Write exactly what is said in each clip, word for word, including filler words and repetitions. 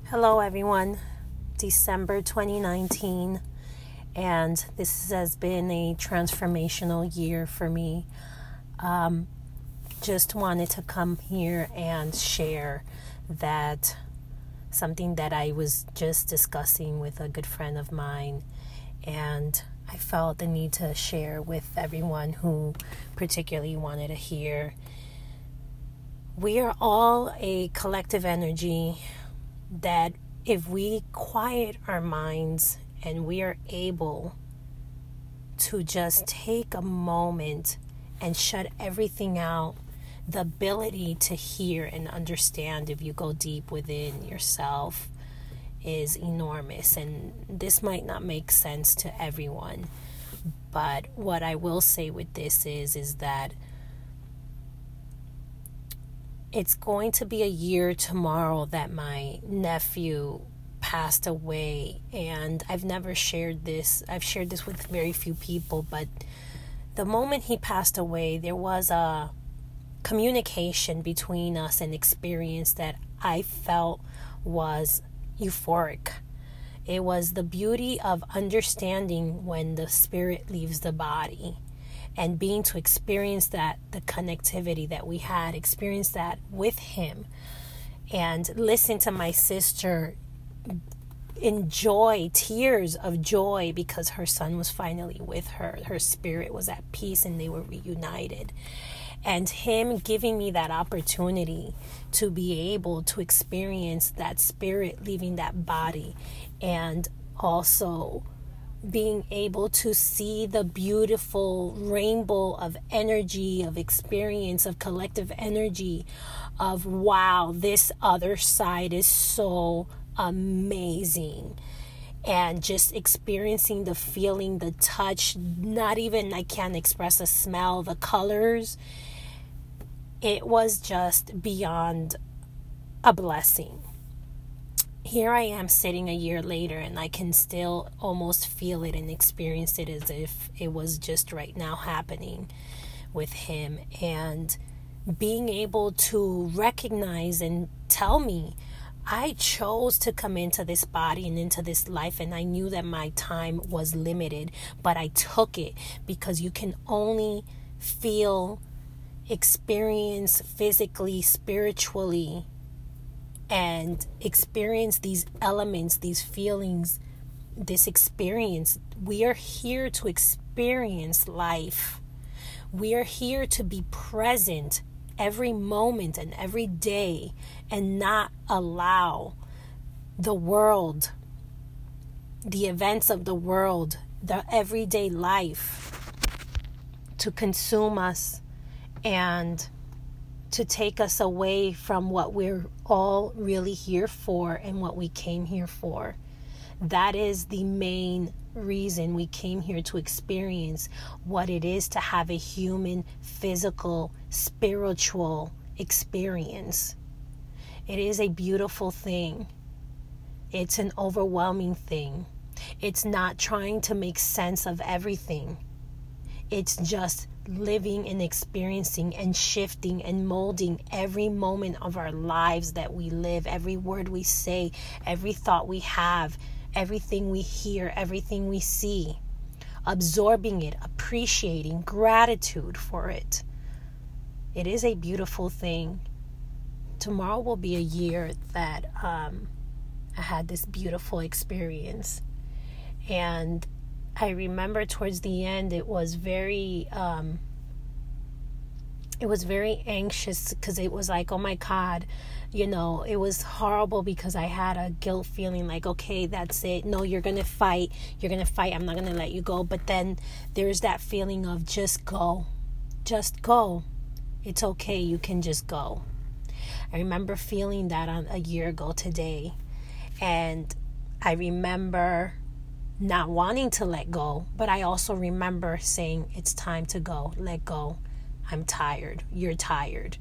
Hello, everyone. December twenty nineteen, and this has been a transformational year for me. Um, just wanted to come here and share that something that I was just discussing with a good friend of mine, and I felt the need to share with everyone who particularly wanted to hear. We are all a collective energy that if we quiet our minds and we are able to just take a moment and shut everything out, the ability to hear and understand if you go deep within yourself is enormous. And this might not make sense to everyone, but what I will say with this is is that it's going to be a year tomorrow that my nephew passed away, and I've never shared this. I've shared this with very few people, but the moment he passed away, there was a communication between us, an experience that I felt was euphoric. It was the beauty of understanding when the spirit leaves the body, and being to experience that, the connectivity that we had, experience that with him, and listen to my sister enjoy tears of joy because her son was finally with her. Her spirit was at peace and they were reunited. And him giving me that opportunity to be able to experience that spirit leaving that body, and also being able to see the beautiful rainbow of energy, of experience, of collective energy, of wow, this other side is so amazing. And just experiencing the feeling, the touch, not even, I can't express a smell, the colors. It was just beyond a blessing. Here I am sitting a year later, and I can still almost feel it and experience it as if it was just right now happening with him. And being able to recognize and tell me, I chose to come into this body and into this life, and I knew that my time was limited, but I took it because you can only feel, experience physically, spiritually, and experience these elements, these feelings, this experience. We are here to experience life. We are here to be present every moment and every day, and not allow the world, the events of the world, the everyday life to consume us and to take us away from what we're all really here for and what we came here for. That is the main reason we came here, to experience what it is to have a human, physical, spiritual experience. It is a beautiful thing. It's an overwhelming thing. It's not trying to make sense of everything. It's just living and experiencing and shifting and molding every moment of our lives that we live, every word we say, every thought we have, everything we hear, everything we see, absorbing it, appreciating, gratitude for it. It is a beautiful thing. Tomorrow will be a year that um, I had this beautiful experience. And I remember towards the end, it was very, um, it was very anxious because it was like, oh my God, you know, it was horrible because I had a guilt feeling like, okay, that's it. No, you're going to fight. You're going to fight. I'm not going to let you go. But then there's that feeling of just go, just go. It's okay. You can just go. I remember feeling that on a year ago today. And I remember not wanting to let go, but I also remember saying, it's time to go, let go. I'm tired. You're tired.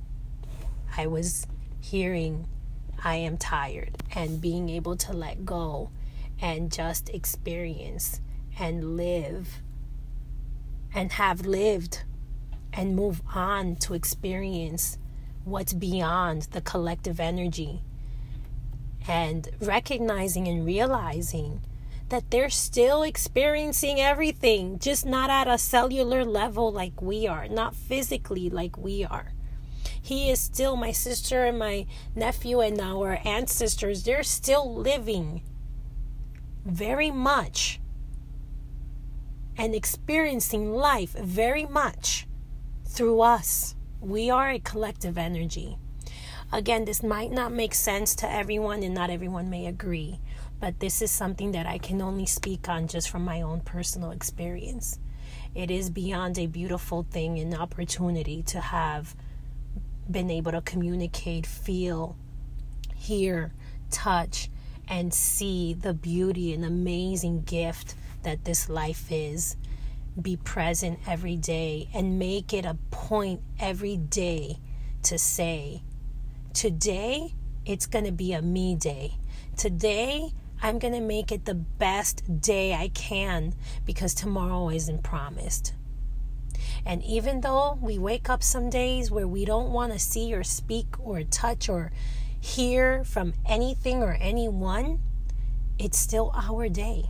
I was hearing, I am tired, and being able to let go and just experience and live and have lived and move on to experience what's beyond the collective energy and recognizing and realizing that they're still experiencing everything, just not at a cellular level like we are, not physically like we are. He is still, my sister and my nephew and our ancestors, they're still living very much and experiencing life very much through us. We are a collective energy. Again, this might not make sense to everyone and not everyone may agree, but this is something that I can only speak on just from my own personal experience. It is beyond a beautiful thing and opportunity to have been able to communicate, feel, hear, touch, and see the beauty and amazing gift that this life is. Be present every day and make it a point every day to say, today it's going to be a me day. Today I'm going to make it the best day I can because tomorrow isn't promised. And even though we wake up some days where we don't want to see or speak or touch or hear from anything or anyone, it's still our day.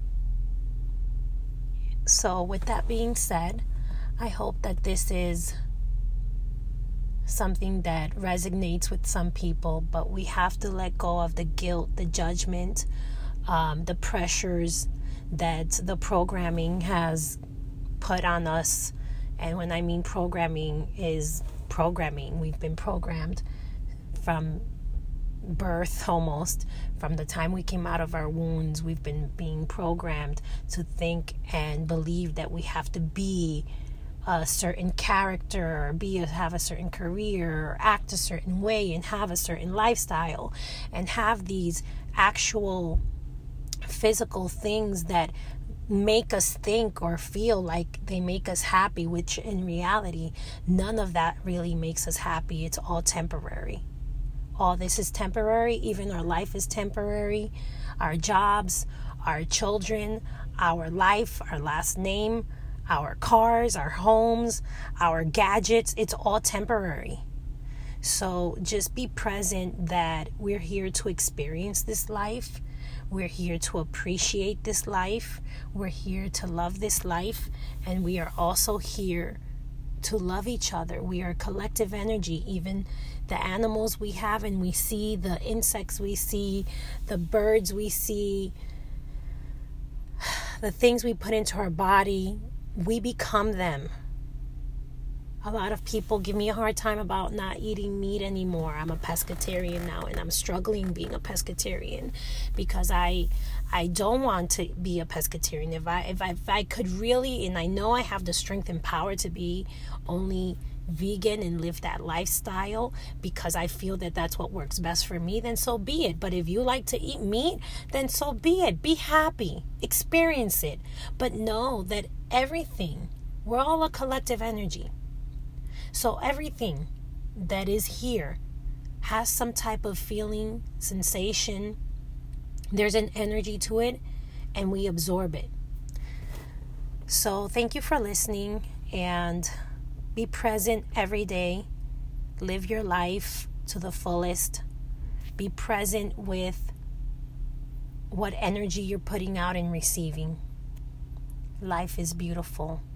So with that being said, I hope that this is something that resonates with some people, but we have to let go of the guilt, the judgment, um, the pressures that the programming has put on us. And when I mean programming is programming, we've been programmed from birth almost. From the time we came out of our wounds, we've been being programmed to think and believe that we have to be a certain character or be a, have a certain career or act a certain way and have a certain lifestyle and have these actual physical things that make us think or feel like they make us happy, which in reality, none of that really makes us happy. It's all temporary. All this is temporary. Even our life is temporary. Our jobs, our children, our life, our last name, our cars, our homes, our gadgets, it's all temporary. So just be present that we're here to experience this life. We're here to appreciate this life. We're here to love this life. And we are also here to love each other. We are collective energy. Even the animals we have and we see, the insects we see, the birds we see, the things we put into our body, we become them. A lot of people give me a hard time about not eating meat anymore. I'm a pescatarian now, and I'm struggling being a pescatarian because I I don't want to be a pescatarian. If I if I, if I could really, and I know I have the strength and power to be only vegan and live that lifestyle because I feel that that's what works best for me, then so be it. But if you like to eat meat, then so be it. Be happy. Experience it. But know that everything, we're all a collective energy. So everything that is here has some type of feeling, sensation. There's an energy to it, and we absorb it. So thank you for listening, and be present every day. Live your life to the fullest. Be present with what energy you're putting out and receiving. Life is beautiful.